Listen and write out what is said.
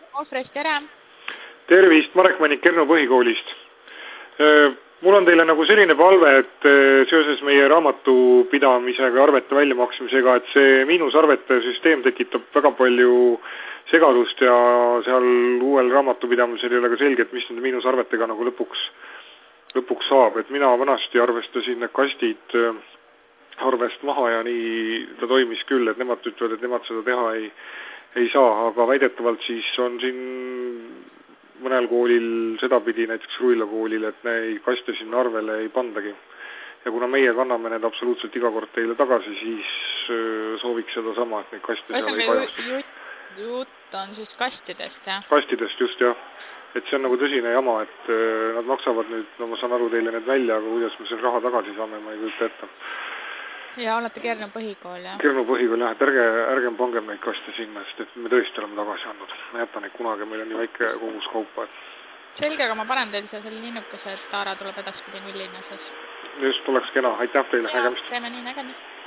Ohvrist, tere! Tervist, Marek Mänik Kernu põhikoolist. Mul on teile nagu selline palve, et seoses meie raamatupidamisega arvete väljamaksmisega, et see miinusarvete süsteem tekitab väga palju segadust ja seal uuel raamatupidamisel ei ole ka selge, et mis nende miinusarvetega nagu lõpuks saab. Et mina vanasti arvestasin need kastid arvest maha ja nii ta toimis küll, et nemad ütlevad, et nemad seda teha ei saa, aga väidetavalt siis on siin mõnel koolil sedapidi, näiteks Ruila koolil, et neid kaste sinna arvele ei pandagi. Ja kuna meie kanname need absoluutselt iga kord teile tagasi, siis sooviks seda sama, et neid kaste seal ei kajastu. Jutt on siis kastidest, jah? Kastidest, just, jah. Et see on nagu tõsine jama, et nad maksavad nüüd, no ma saan aru teile need välja, aga kuidas me selle raha tagasi saame, ma ei kujuta ette. Ja olete Kernu põhikool, jah? Kernu põhikool, jah, et ärgem pangem neid kaste sinna, sest et me tõesti oleme tagasi andnud. Ma jätan neid kunagi, meil on nii väike kogus kaupa. Selge, aga ma panen teil selle linnukese, et Taara tuleb edaspidi nullinna, siis. Just, oleks kena. Aitäh teile, nägemist. Teeme nii, nägemist.